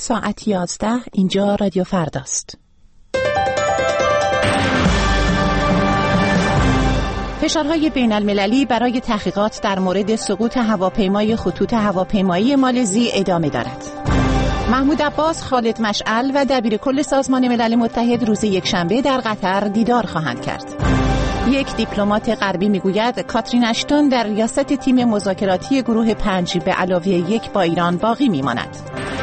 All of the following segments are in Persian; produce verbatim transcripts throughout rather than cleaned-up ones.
ساعت یازده، اینجا رادیو فرداست. فشارهای بین المللی برای تحقیقات در مورد سقوط هواپیمای خطوط هواپیمایی مالزی ادامه دارد. محمود عباس، خالد مشعل و دبیر کل سازمان ملل متحد روز یکشنبه در قطر دیدار خواهند کرد. یک دیپلمات غربی میگوید کاترین اشتون در ریاست تیم مذاکراتی گروه پنج به علاوه یک با ایران باقی میماند.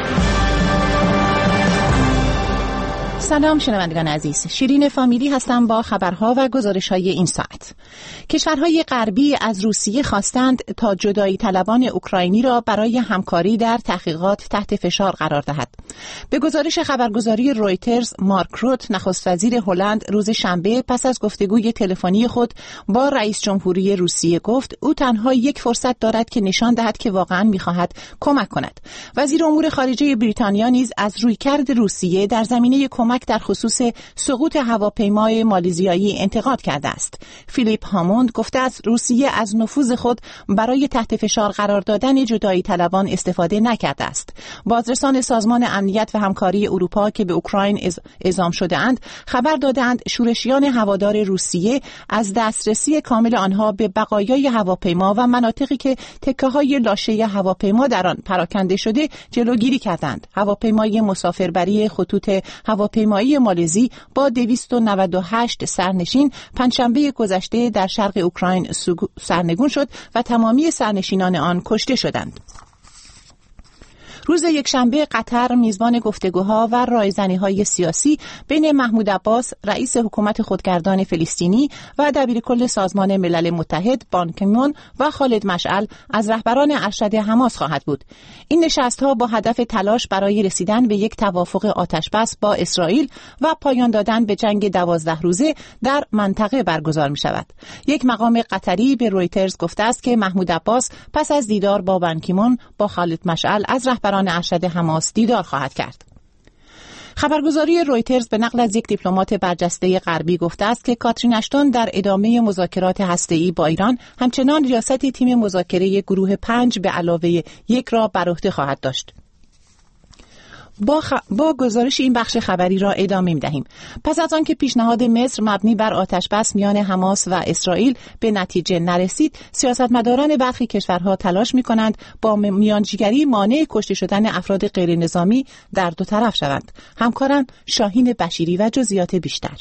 سلام شنوندگان عزیز، شیرین فامیلی هستم با خبرها و گزارش‌های این ساعت. کشورهای غربی از روسیه خواستند تا جدایی طلبان اوکراینی را برای همکاری در تحقیقات تحت فشار قرار دهد. به گزارش خبرگزاری رویترز، مارک روت، نخست وزیر هلند، روز شنبه پس از گفتگوی تلفنی خود با رئیس جمهوری روسیه گفت او تنها یک فرصت دارد که نشان دهد که واقعاً می‌خواهد کمک کند. وزیر امور خارجه بریتانیا نیز از رویکرد روسیه در زمینه کمک در خصوص سقوط هواپیمای مالزیایی انتقاد کرده است. فیلیپ هاموند گفته است روسیه از نفوذ خود برای تحت فشار قرار دادن جدایی طلبان استفاده نکرده است. بازرسان سازمان امنیت و همکاری اروپا که به اوکراین اعزام شده اند خبر دادند شورشیان هوادار روسیه از دسترسی کامل آنها به بقایای هواپیما و مناطقی که تکه‌های لاشه هواپیما در آن پراکنده شده جلوگیری کردند. هواپیمای مسافربری خطوط هواپیمایی مالزی با دویست و نود و هشت سرنشین پنجشنبه گذشته در شرق اوکراین سرنگون شد و تمامی سرنشینان آن کشته شدند. روز یکشنبه قطر میزبان گفتگوها و رایزنی‌های سیاسی بین محمود عباس، رئیس حکومت خودگردان فلسطینی و دبیر کل سازمان ملل متحد بان کی مون و خالد مشعل از رهبران ارشد حماس خواهد بود. این نشست‌ها با هدف تلاش برای رسیدن به یک توافق آتشبس با اسرائیل و پایان دادن به جنگ دوازده روزه در منطقه برگزار می‌شود. یک مقام قطری به رویترز گفته است که محمود عباس پس از دیدار با بان کی مون با خالد مشعل از رهبران ارشد حماس دیدار خواهد کرد. خبرگزاری رویترز به نقل از یک دیپلمات برجسته غربی گفته است که کاترین اشتون در ادامه مذاکرات هسته‌ای با ایران همچنان ریاست تیم مذاکره گروه پنج به علاوه یک را بر عهده خواهد داشت. با, خ... با گزارش این بخش خبری را ادامه می‌دهیم. پس از آنکه پیشنهاد مصر مبنی بر آتش‌بس میان حماس و اسرائیل به نتیجه نرسید، سیاستمداران برخی کشورها تلاش می‌کنند با میانجیگری مانع کشته شدن افراد غیر نظامی در دو طرف شوند. همکارم شاهین بشیری و جزئیات بیشتر.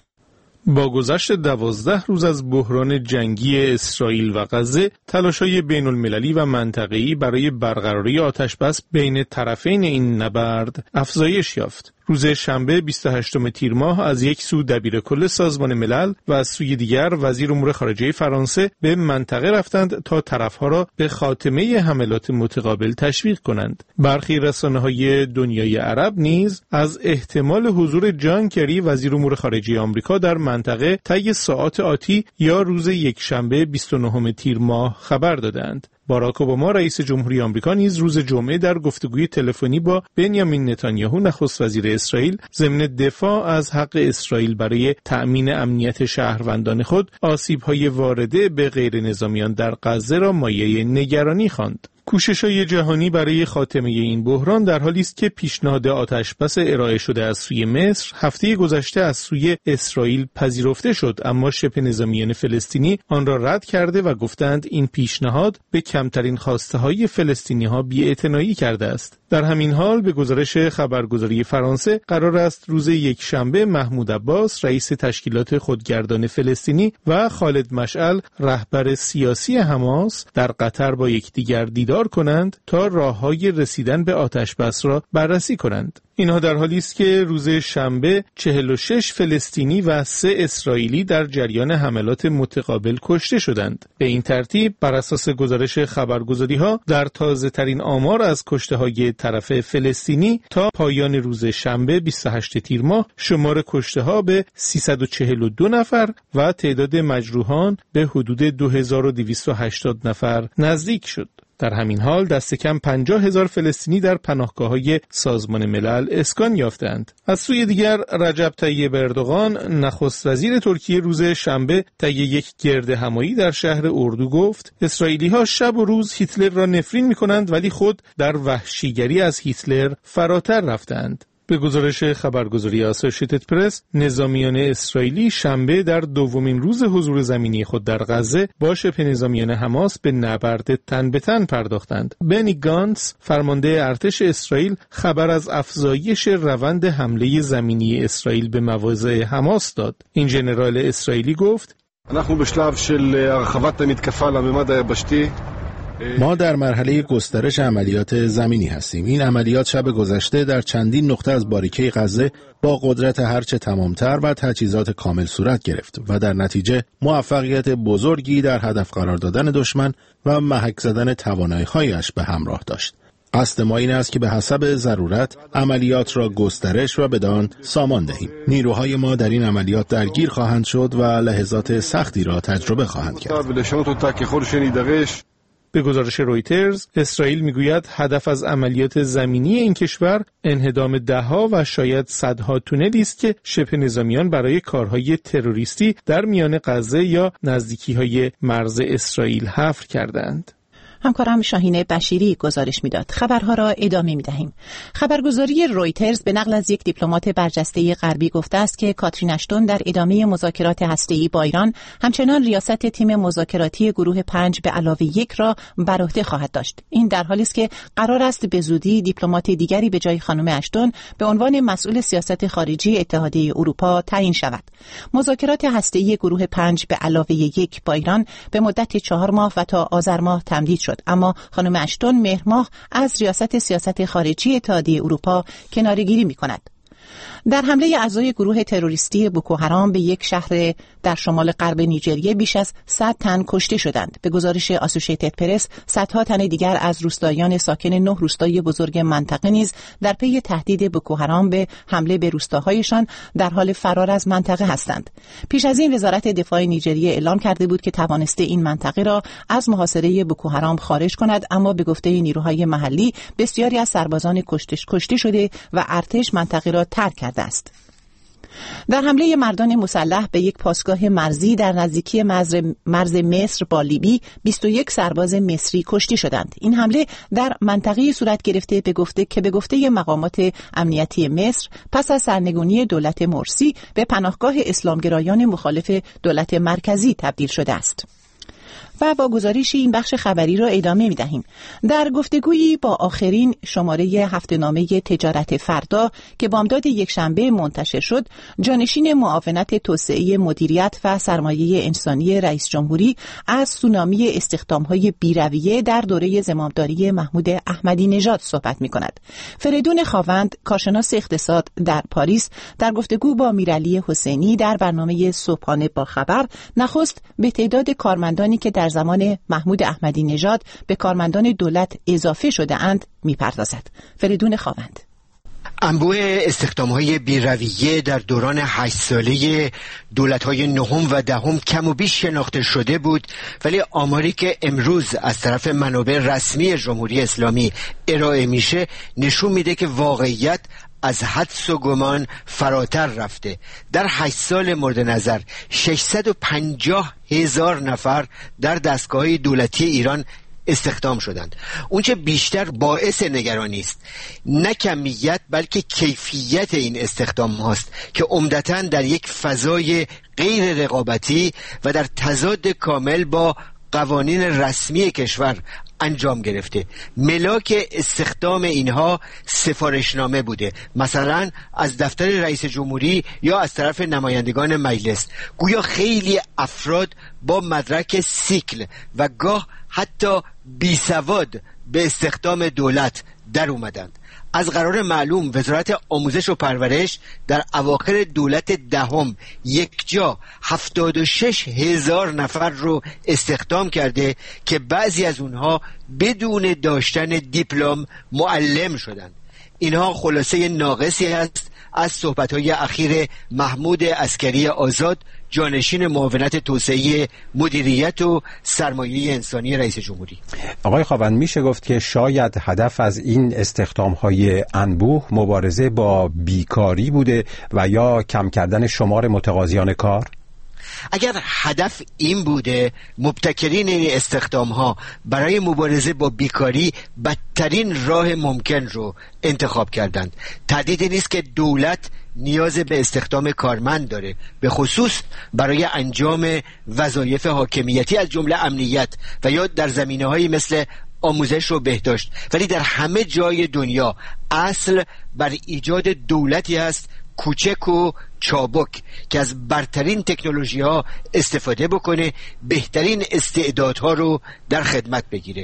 با گذشت دوازده روز از بحران جنگی اسرائیل و غزه، تلاش‌های بین‌المللی و منطقه‌ای برای برقراری آتش‌بس بین طرفین این نبرد افزایش یافت. روز شنبه بیست و هشتم تیر ماه از یک سو دبیر کل سازمان ملل و از سوی دیگر وزیر امور خارجه فرانسه به منطقه رفتند تا طرفها را به خاتمه حملات متقابل تشویق کنند. برخی رسانه‌های دنیای عرب نیز از احتمال حضور جان کری وزیر امور خارجه آمریکا در منطقه طی ساعات آتی یا روز یکشنبه بیست و نهم تیر ماه خبر دادند. باراک اوباما رئیس جمهوری آمریکا نیز روز جمعه در گفتگوی تلفنی با بنیامین نتانیاهو نخست وزیر اسرائیل ضمن دفاع از حق اسرائیل برای تأمین امنیت شهروندان خود آسیب‌های وارده به غیر نظامیان در غزه را مایه نگرانی خواند. کوشش‌های جهانی برای خاتمه این بحران در حالی است که پیشنهاد آتش‌بس ارائه شده از سوی مصر هفته گذشته از سوی اسرائیل پذیرفته شد، اما شبه نظامیان فلسطینی آن را رد کرده و گفتند این پیشنهاد به کمترین خواسته‌های فلسطینی‌ها بی‌اعتنایی کرده است. در همین حال به گزارش خبرگزاری فرانسه قرار است روز یکشنبه محمود عباس رئیس تشکیلات خودگردان فلسطینی و خالد مشعل رهبر سیاسی حماس در قطر با یکدیگر دیدار کنند تا راه‌های رسیدن به آتش‌بس را بررسی کنند. اینها در حالی است که روز شنبه چهل و شش فلسطینی و سه اسرائیلی در جریان حملات متقابل کشته شدند. به این ترتیب بر اساس گزارش خبرگزاری‌ها در تازه‌ترین آمار از کشته‌های طرف فلسطینی تا پایان روز شنبه بیست و هشتم تیر ماه شمار کشته‌ها به سیصد و چهل و دو نفر و تعداد مجروحان به حدود دو هزار و دویست و هشتاد نفر نزدیک شد. در همین حال دست کم پنجاه هزار فلسطینی در پناهگاه‌های سازمان ملل اسکان یافتند. از سوی دیگر رجب طیب اردوغان نخست وزیر ترکیه روز شنبه طی یک گرد همایی در شهر اردو گفت اسرائیلی‌ها شب و روز هیتلر را نفرین می‌کنند ولی خود در وحشیگری از هیتلر فراتر رفتند. به گزارش خبرگزاری آسوشیتد پرس، نظامیان اسرائیلی شنبه در دومین روز حضور زمینی خود در غزه با شبه نظامیان حماس به نبرد تن به تن پرداختند. بنی گانتس، فرمانده ارتش اسرائیل، خبر از افزایش روند حمله زمینی اسرائیل به مواضع حماس داد. این ژنرال اسرائیلی گفت: אנחנו בשלב של הרחבת המתקפה לממד היבשתי. ما در مرحله گسترش عملیات زمینی هستیم. این عملیات شب گذشته در چندین نقطه از باریکه غزه با قدرت هرچه تمامتر و تجهیزات کامل صورت گرفت و در نتیجه موفقیت بزرگی در هدف قرار دادن دشمن و محک زدن توانایی‌هایش به همراه داشت. قصد ما این است که به حسب ضرورت عملیات را گسترش و بدان سامان دهیم. نیروهای ما در این عملیات درگیر خواهند شد و لحظات سختی را تجربه خواهند کرد. به گزارش رویترز، اسرائیل میگوید هدف از عملیات زمینی این کشور انهدام دهها و شاید صدها تونلی است که شبه نظامیان برای کارهای تروریستی در میان غزه یا نزدیکی‌های مرز اسرائیل حفر کردند. همکارم شاهین بشیری گزارش میداد. خبرها را ادامه میدهیم. خبرگزاری رویترز به نقل از یک دیپلمات برجسته غربی گفته است که کاترین اشتون در ادامه مذاکرات هسته‌ای با ایران همچنان ریاست تیم مذاکراتی گروه پنج به علاوه یک را بر عهده خواهد داشت. این در حالی است که قرار است به زودی دیپلمات دیگری به جای خانم اشتون به عنوان مسئول سیاست خارجی اتحادیه اروپا تعیین شود. مذاکرات هسته‌ای گروه پنج به علاوه یک با ایران به مدت چهار ماه و تا آذر ماه تمدید شد، اما خانم اشتون مهر ماه از ریاست سیاست خارجی اتحادیه اروپا کناره‌گیری می‌کند. در حمله اعضای گروه تروریستی بوکو حرام به یک شهر در شمال غرب نیجریه بیش از صد تن کشته شدند. به گزارش آسوشیتد پرس، صدها تن دیگر از روستاییان ساکن نه روستای بزرگ منطقه نیز در پی تهدید بوکو حرام به حمله به روستاهایشان در حال فرار از منطقه هستند. پیش از این وزارت دفاع نیجریه اعلام کرده بود که توانسته این منطقه را از محاصره بوکو حرام خارج کند، اما به گفته نیروهای محلی بسیاری از سربازان کشته کشته شده و ارتش منطقه را ترک کرده است. در حمله مردان مسلح به یک پاسگاه مرزی در نزدیکی مرز مصر با لیبی بیست و یک سرباز مصری کشته شدند. این حمله در منطقه‌ای صورت گرفته به گفته که به گفته مقامات امنیتی مصر پس از سرنگونی دولت مرسی به پناهگاه اسلامگرایان مخالف دولت مرکزی تبدیل شده است. و با گزارش این بخش خبری را ادامه می‌دهیم. در گفتگویی با آخرین شماره هفته‌نامه تجارت فردا که بامداد یکشنبه منتشر شد، جانشین معاونت توسعه مدیریت و سرمایه انسانی رئیس جمهوری از سونامی استخدام‌های بی‌رویه در دوره زمامداری محمود احمدی نژاد صحبت می‌کند. فریدون خاوند، کارشناس اقتصاد در پاریس، در گفتگو با میرعلی حسینی در برنامه صبحانه با خبر نخست به تعداد کارمندانی که در زمان محمود احمدی نژاد به کارمندان دولت اضافه شده اند میپردازد. فریدون خاوند: انبوه استخدام‌های بی‌رویه در دوران هشت ساله دولت‌های نهم و دهم کم و بیش شناخته شده بود، ولی آماری که امروز از طرف منابع رسمی جمهوری اسلامی ارائه میشه نشون میده که واقعیت از حدس و گمان فراتر رفته. در هشت سال مورد نظر ششصد و پنجاه هزار نفر در دستگاه دولتی ایران استخدام شدند. اونچه بیشتر باعث نگرانی است نه کمیت بلکه کیفیت این استخدام هاست که عمدتاً در یک فضای غیر رقابتی و در تضاد کامل با قوانین رسمی کشور انجام گرفته. ملاک استخدام اینها سفارشنامه بوده، مثلا از دفتر رئیس جمهوری یا از طرف نمایندگان مجلس. گویا خیلی افراد با مدرک سیکل و گاه حتی بی سواد به استخدام دولت در اومدند. از قرار معلوم وزارت آموزش و پرورش در اواخر دولت دهم یک جا هفتاد و شش هزار نفر رو استخدام کرده که بعضی از اونها بدون داشتن دیپلم معلم شدند. اینها خلاصه ناقصی است از صحبت‌های اخیر محمود عسکری آزاد، جانشین معاونت توسعه مدیریت و سرمایه انسانی رئیس جمهوری. آقای خاوند، میشه گفت که شاید هدف از این استخدام‌های انبوه مبارزه با بیکاری بوده و یا کم کردن شمار متقاضیان کار؟ اگر هدف این بوده، مبتکرین این استخدام ها برای مبارزه با بیکاری بدترین راه ممکن رو انتخاب کردند. تردیدی نیست که دولت نیاز به استخدام کارمند داره، به خصوص برای انجام وظایف حاکمیتی از جمله امنیت و یا در زمینه‌هایی مثل آموزش و بهداشت، ولی در همه جای دنیا اصل بر ایجاد دولتی است کوچک و چابک که از برترین تکنولوژی ها استفاده بکنه، بهترین استعدادها رو در خدمت بگیره.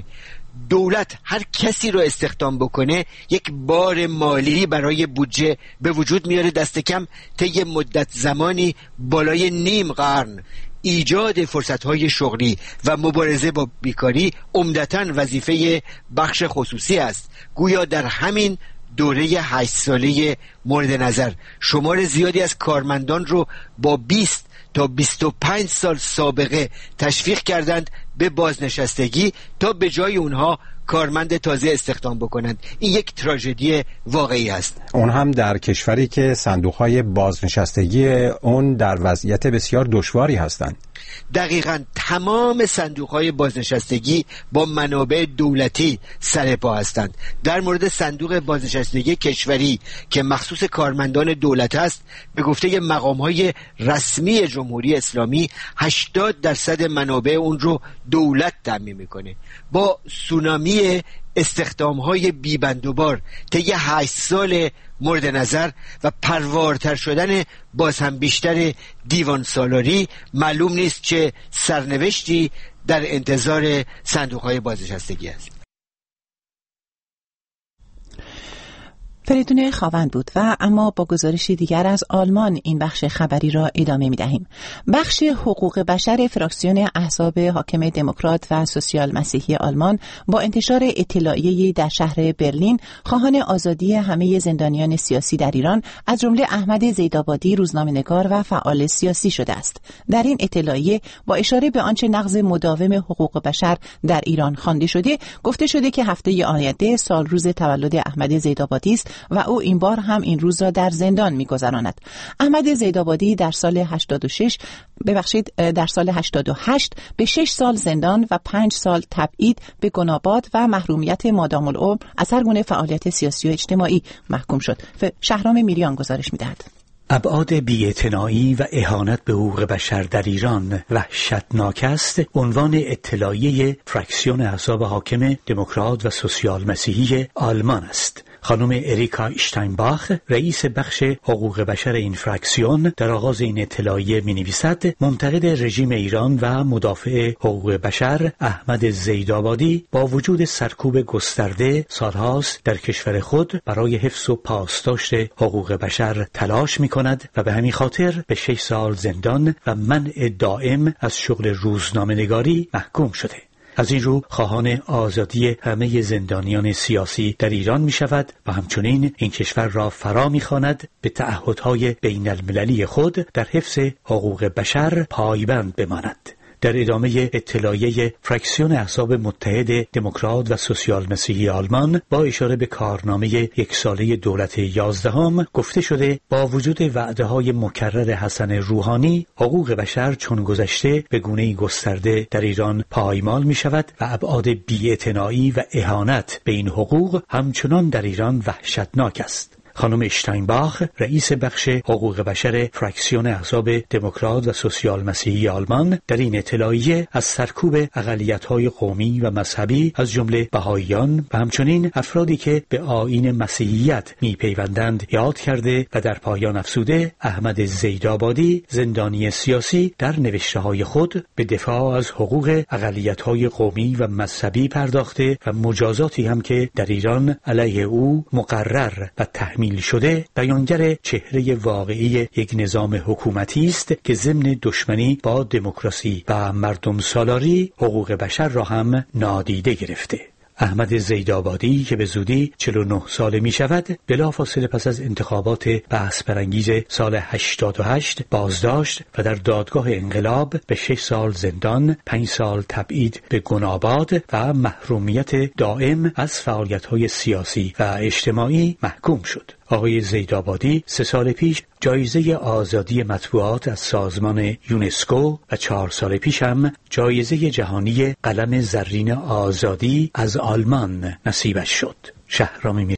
دولت هر کسی رو استخدام بکنه یک بار مالی برای بودجه به وجود میاره، دست کم طی مدت زمانی بالای نیم قرن. ایجاد فرصت‌های شغلی و مبارزه با بیکاری عمدتاً وظیفه بخش خصوصی است. گویا در همین دوره هشت ساله مورد نظر شمار زیادی از کارمندان رو با بیست تا بیست و پنج سال سابقه تشویق کردند به بازنشستگی تا به جای اونها کارمند تازه استخدام بکنند. این یک تراژدی واقعی است. اون هم در کشوری که صندوق‌های بازنشستگی اون در وضعیت بسیار دشواری هستند. دقیقاً تمام صندوق‌های بازنشستگی با منابع دولتی سر پا هستند. در مورد صندوق بازنشستگی کشوری که مخصوص کارمندان دولت است، به گفته مقام‌های رسمی جمهوری اسلامی هشتاد درصد منابع اون رو دولت تامین می‌کنه. با سونامی استخدام‌های بی‌بندوبار طی هشت سال مورد نظر و پروارتر شدن باز هم بیشتر دیوان سالاری، معلوم نیست چه سرنوشتی در انتظار صندوق‌های بازنشستگی است. فریدون خاوند بود و اما با گزارشی دیگر از آلمان این بخش خبری را ادامه می دهیم. بخش حقوق بشر فراکسیون احزاب حاکم دموکرات و سوسیال مسیحی آلمان با انتشار اطلاعیه‌ای در شهر برلین خواهان آزادی همه زندانیان سیاسی در ایران از جمله احمد زیدآبادی روزنامه‌نگار و فعال سیاسی شده است. در این اطلاعیه با اشاره به آنچه نقض مداوم حقوق بشر در ایران خوانده شده، گفته شده که هفته آینده سال روز تولد احمد زیدآبادی است و او این بار هم این روز را در زندان می‌گذراند. احمد زیدآبادی در سال هشتاد و شش ببخشید در سال هشتاد و هشت به شش سال زندان و پنج سال تبعید به گناباد و محرومیت مادام العمر از هر گونه فعالیت سیاسی و اجتماعی محکوم شد. شهرام میریان گزارش می‌دهد. ابعاد بی‌اعتنایی و اهانت به حقوق بشر در ایران وحشتناک است. عنوان اطلاعیه فراکسیون احزاب حاکم دموکرات و سوسیال مسیحی آلمان است. خانم اریکا اشتاینباخ، رئیس بخش حقوق بشر این فراکسیون، در آغاز این اطلاعیه می‌نویسد منتقد رژیم ایران و مدافع حقوق بشر احمد زیدآبادی با وجود سرکوب گسترده سالهاست در کشور خود برای حفظ و پاسداشت حقوق بشر تلاش می‌کند و به همین خاطر به شش سال زندان و منع دائم از شغل روزنامه‌نگاری محکوم شده. از این رو خواهان آزادی همه زندانیان سیاسی در ایران می شود و همچنین این کشور را فرا می خواند به تعهدهای بین المللی خود در حفظ حقوق بشر پایبند بماند. در ادامه اطلاعیه فراکسیون احزاب متحد دموکرات و سوسیال مسیحی آلمان با اشاره به کارنامه یک ساله دولت یازدهم گفته شده با وجود وعده‌های مکرر حسن روحانی، حقوق بشر چون گذشته به گونه‌ای گسترده در ایران پایمال می شود و ابعاد بی‌اعتنایی و اهانت به این حقوق همچنان در ایران وحشتناک است. خانم اشتاینباخ، رئیس بخش حقوق بشر فراکسیون احزاب دموکرات و سوسیال مسیحی آلمان، در این اطلاعیه از سرکوب اقلیت‌های قومی و مذهبی از جمله بهائیان و همچنین افرادی که به آیین مسیحیت می‌پیوندند یاد کرده و در پایان افزوده احمد زیدآبادی، زندانی سیاسی، در نوشته‌های خود به دفاع از حقوق اقلیت‌های قومی و مذهبی پرداخته و مجازاتی هم که در ایران علیه او مقرر و تحمیل شده بیانگر چهره واقعی یک نظام حکومتی است که ضمن دشمنی با دموکراسی و مردم سالاری حقوق بشر را هم نادیده گرفته. احمد زیدآبادی که به زودی چهل و نه ساله می شود، بلافاصله پس از انتخابات بحث برانگیز سال هشتاد و هشت بازداشت و در دادگاه انقلاب به شش سال زندان، پنج سال تبعید به گناباد و محرومیت دائم از فعالیت‌های سیاسی و اجتماعی محکوم شد. آقای زیدآبادی سه سال پیش جایزه آزادی مطبوعات از سازمان یونسکو و چهار سال پیش هم جایزه جهانی قلم زرین آزادی از آلمان نصیبش شد. شهرام